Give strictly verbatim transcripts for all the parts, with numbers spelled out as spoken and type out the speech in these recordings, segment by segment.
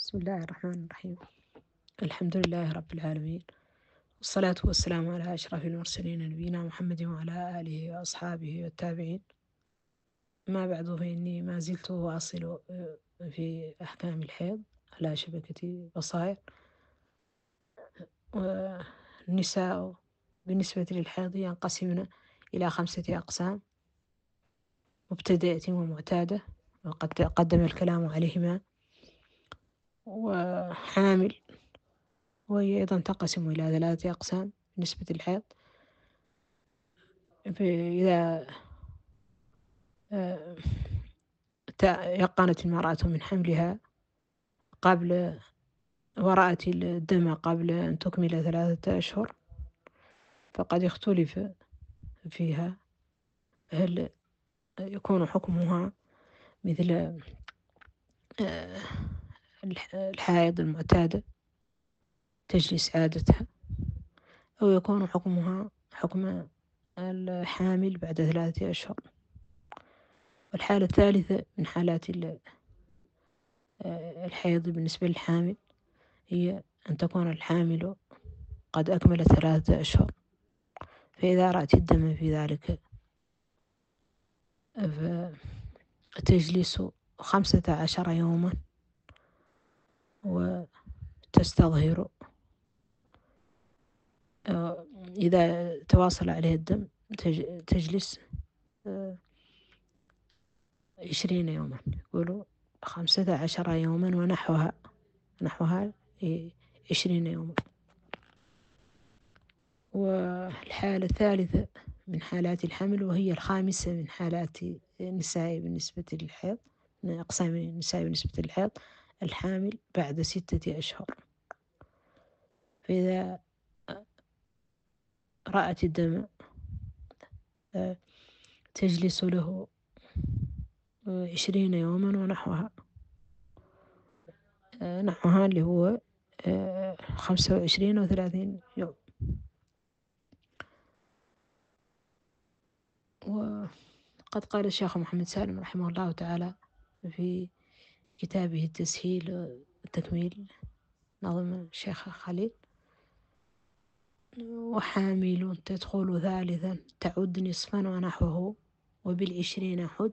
بسم الله الرحمن الرحيم. الحمد لله رب العالمين، والصلاة والسلام على أشرف المرسلين نبينا محمد وعلى آله وأصحابه والتابعين. ما بعد، فإني ما زلت أواصل في أحكام الحيض على شبكة بصائر. والنساء بالنسبة للحيض ينقسمن إلى خمسة أقسام: مبتدئة ومعتادة، وقد تقدم الكلام عليهما، وحامل، وهي أيضا تنقسم إلى ثلاثة أقسام بالنسبة للحيض. إذا يقنت المرأة من حملها قبل ورأت الدم قبل أن تكمل ثلاثة أشهر، فقد اختلف فيها هل يكون حكمها مثل الحائض المعتادة تجلس عادتها، أو يكون حكمها حكم الحامل بعد ثلاثة أشهر. والحالة الثالثة من حالات الحيض بالنسبة للحامل هي أن تكون الحامل قد أكملت ثلاثة أشهر، فإذا رأت الدم في ذلك فتجلس خمسة عشر يوما وتستظهر. إذا تواصل عليه الدم تجلس عشرين يوما، يقولوا خمسة عشر يوما ونحوها نحوها عشرين يوما. والحالة الثالثة من حالات الحمل، وهي الخامسة من حالات النساء بالنسبة للحيض، من أقسام النساء بالنسبة للحيض، الحامل بعد ستة أشهر. فإذا رأت الدم تجلس له عشرين يوما ونحوها نحوها اللي هو خمسة وعشرين أو ثلاثين يوم. وقد قال الشيخ محمد سالم رحمه الله تعالى في كتابه التسهيل والتكميل، نظم الشيخ خليل: وحامل تدخل ثالثا تعد نصفا ونحوه، وبالعشرين حد،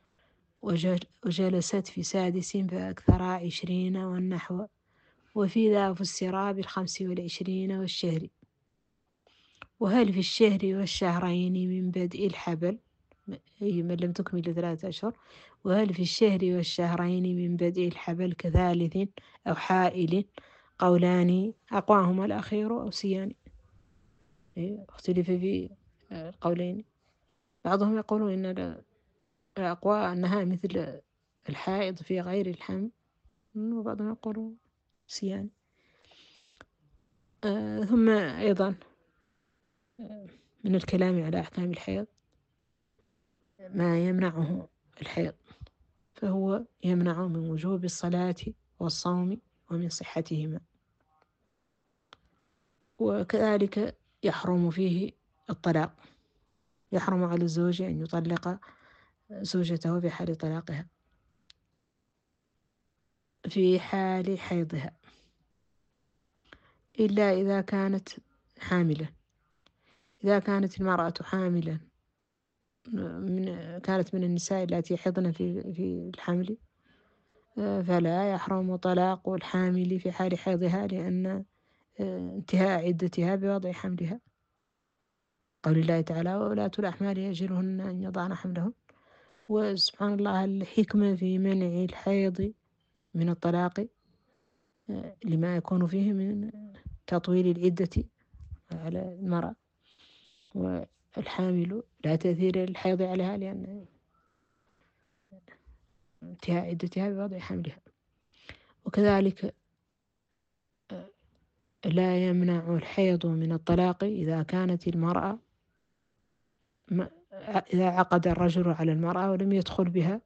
وجلست في سادس فأكثر عشرين والنحو، وفي ذا فسر بالخمس والعشرين والشهر. وهل في الشهر والشهرين من بدء الحبل، أي من لم تكمل ثلاثة أشهر، وهل في الشهر والشهرين من بدء الحبل كثالث أو حائل، قولان أقواهما الأخير أو سيان. اختلف في القولين، بعضهم يقولون إن الأقوى أنها مثل الحائض في غير الحمل، وبعضهم يقولون سيان. آه ثم أيضا من الكلام على أحكام الحيض ما يمنعه الحيض، فهو يمنع من وجوب الصلاة والصوم ومن صحتهما، وكذلك يحرم فيه الطلاق، يحرم على الزوج أن يطلق زوجته في حال طلاقها في حال حيضها، إلا إذا كانت حاملة. إذا كانت المرأة حاملا من كانت من النساء التي حضن في في الحمل، فلا يحرم طلاق الحامل في حال حيضها، لأن انتهاء عدتها بوضع حملها. قول الله تعالى: وولاة الأحمال يجرهن أن يضعن حملهن. وسبحان الله الحكمة في منع الحيض من الطلاق لما يكون فيه من تطويل العدة على المرأة، والحامل لا تأثير للحيض عليها لأن انتهاء عدتها بوضع حملها. وكذلك لا يمنع الحيض من الطلاق إذا كانت المرأة إذا عقد الرجل على المرأة ولم يدخل بها،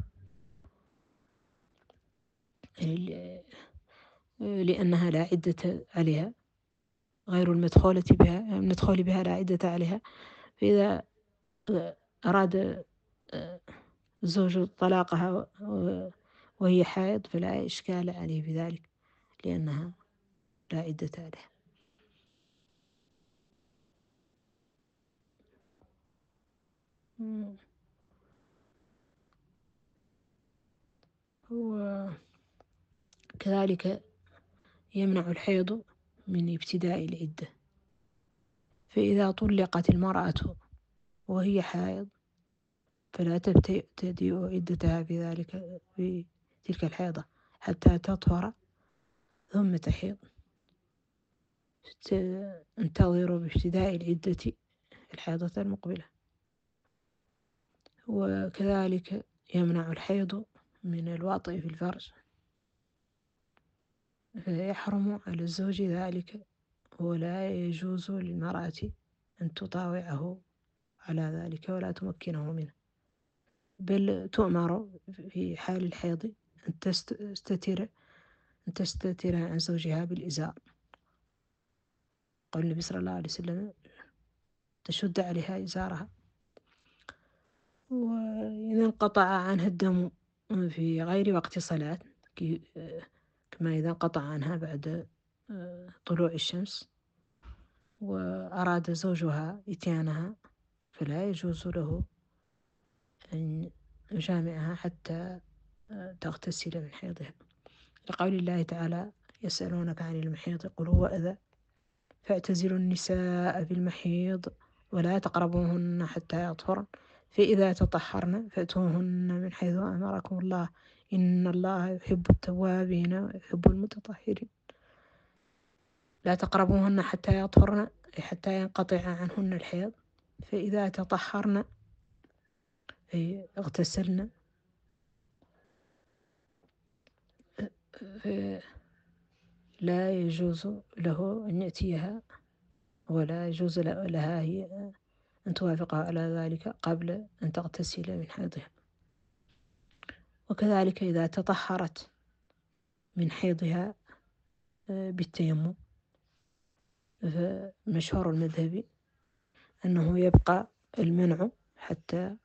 لأنها لا عدة عليها، غير المدخولة بها المدخول بها لا عدة عليها. فإذا أراد الزوج طلاقها وهي حائض فلا إشكال عليه بذلك لأنها لا عدة عليها. وكذلك يمنع الحيض من ابتداء العدة، فإذا طلقت المرأة وهي حائض فلا تبتدئ عدتها في ذلك في تلك الحيضة حتى تطهر ثم تحيض، تنتظر بابتداء العدة الحيضة المقبلة. وكذلك يمنع الحيض من الوطء في الفرج، فيحرم على الزوج ذلك، ولا يجوز للمرأة أن تطاوعه على ذلك ولا تمكنه منه، بل تؤمر في حال الحيض أن تستتر أن تستتر عن زوجها بالإزار. قال النبي صلى الله عليه وسلم تشد عليها إزارها. وإذا انقطع عنها الدم في غير وقت صلاة كما إذا انقطع عنها بعد طلوع الشمس وأراد زوجها إتيانها فلا يجوز له أن يجامعها حتى تغتسل من حيضها، لقول الله تعالى يسألونك عن المحيض قل هو أذى فاعتزلوا النساء في المحيض ولا تقربوهن حتى يطهرن فإذا تطهرن فأتوهن من حيث أمركم الله إن الله يحب التوابين ويحب المتطهرين. لا تقربوهن حتى يطهرن أي حتى ينقطع عنهن الحيض، فإذا تطهرن أي اغتسلن لا يجوز له أن يأتيها ولا يجوز لها هي أن توافقها على ذلك قبل أن تغتسل من حيضها. وكذلك إذا تطهرت من حيضها بالتيمم فمشهور المذهب أنه يبقى المنع حتى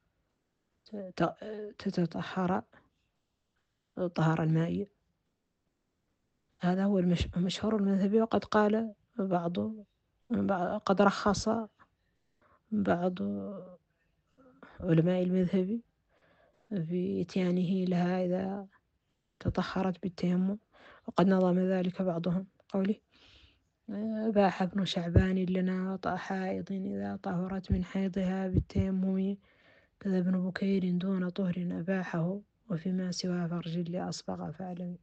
تتطهر طهر الماء. هذا هو المشهور المذهبي. وقد قال بعض قد رخص بعض علماء المذهب في إتيانه لها إذا تطهرت بالتيمم، وقد نظم ذلك بعضهم قوله أباح ابن شعبان لنا وطأ حائض إذا طهرت من حيضها بالتيمم كذا ابن بكير دون طهر أباحه وفيما سوى فرج لأصبغ فاعلم.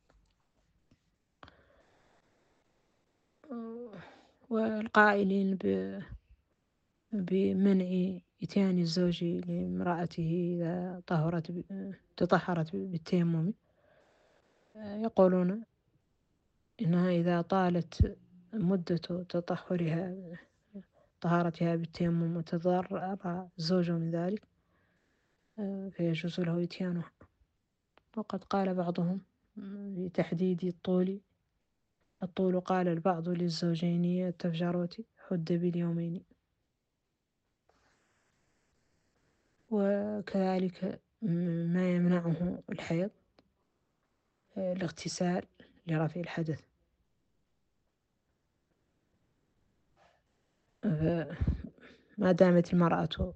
والقائلين بمنع إتيان الزوج لامرأته إذا طهرت تطهرت بالتيمم يقولون إنها إذا طالت مدة تطهرها طهارتها بالتيمم وتضرر الزوج من ذلك فيجوز له إتيانها. وقد قال بعضهم بتحديد الطول الطول قال البعض للزوجين التفجروت حد باليومين. وكذلك ما يمنعه الحيض الاغتسال لرفع الحدث، ما دامت المرأة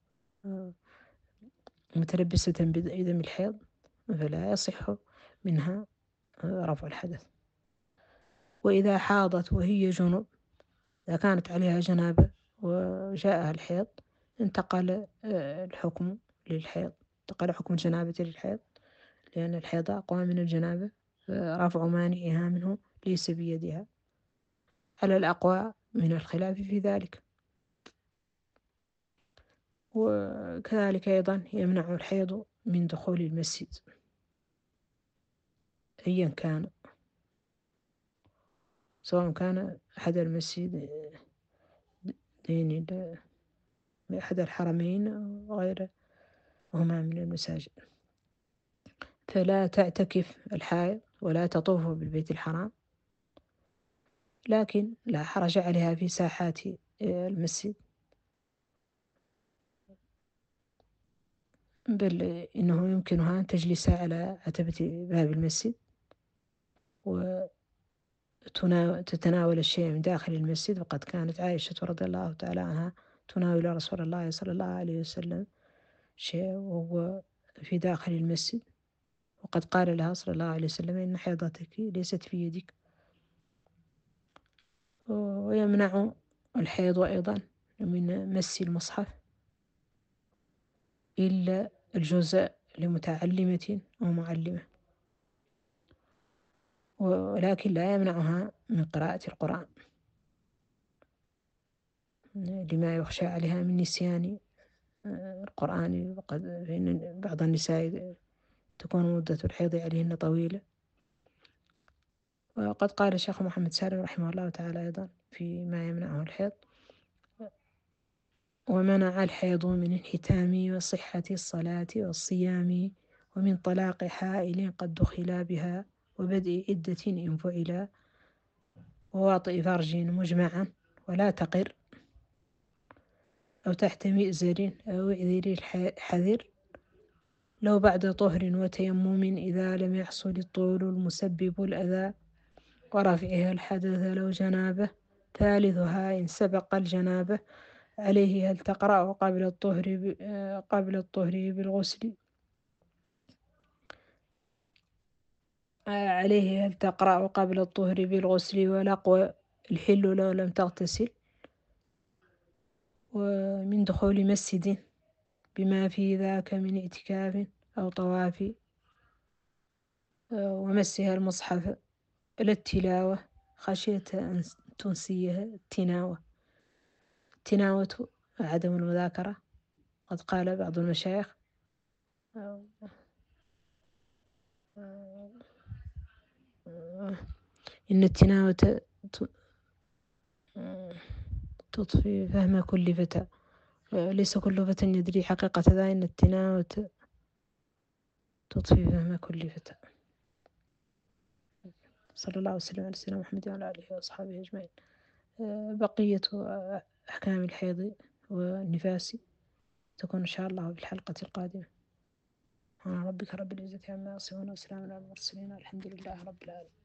متلبسة بدم الحيض فلا يصح منها رفع الحدث. وإذا حاضت وهي جنب إذا كانت عليها جنابة وجاءها الحيض انتقل الحكم للحيض انتقل حكم الجنابة للحيض لأن الحيض أقوى من الجنابة، رفع مانعها منه ليس بيدها على الأقوى من الخلاف في ذلك. وكذلك أيضا يمنع الحيض من دخول المسجد أيا كان، سواء كان أحد المسجد دين أحد الحرمين أو غيره وهما من المساجد. فلا تعتكف الحائض ولا تطوف بالبيت الحرام، لكن لا حرج عليها في ساحات المسجد بل إنه يمكنها أن تجلس على عتبة باب المسجد وتتناول الشيء من داخل المسجد. وقد كانت عائشة رضي الله تعالى عنها تناول رسول الله صلى الله عليه وسلم شيء وهو في داخل المسجد، وقد قال لها صلى الله عليه وسلم إن حيضتك ليست في يدك. ويمنع الحيض أيضا من مس المصحف إلا الجزء لمتعلمة أو معلمة، ولكن لا يمنعها من قراءة القرآن لما يخشى عليها من نسيان القرآن. وقد فإن بعض النساء تكون مدة الحيض عليهن طويلة. وقد قال الشيخ محمد سالم رحمه الله تعالى أيضا فيما يمنعه الحيض: ومنع الحيض من انحتام وصحة الصلاة والصيام ومن طلاق حائل قد دخلا بها وبدء عدة إن فعلا وواطئ فرج مجمعا ولا تقر أو تحت مئزر أو إعذر الحذر لو بعد طهر وتيمم إذا لم يحصل الطول المسبب الأذى ورفعها الحدث لو جنابه ثالثها إن سبق الجنابه عليه هل تقرأ قبل الطهر قبل الطهر بالغسل عليه هل تقرأ قبل الطهر بالغسل ولقو الحل لو لم تغتسل ومن دخول مسجد بما في ذاك من اعتكاف أو طواف ومسها المصحف للتلاوة خشية أن تنسيها التناوة التناوة عدم المذاكرة. قد قال بعض المشايخ إن التناوة تطفي فهم كل فتى، ليس كل فتى يدري حقيقة ذا، إن التناوة تطفي فهم كل فتى. صلى الله وسلم على سيدنا محمد وعلى آله وأصحابه أجمعين. بقية أحكام الحيض والنفاس تكون إن شاء الله بالحلقة القادمة. سبحان ربك رب العزة عما يصفون وسلام على المرسلين الحمد لله رب العالمين.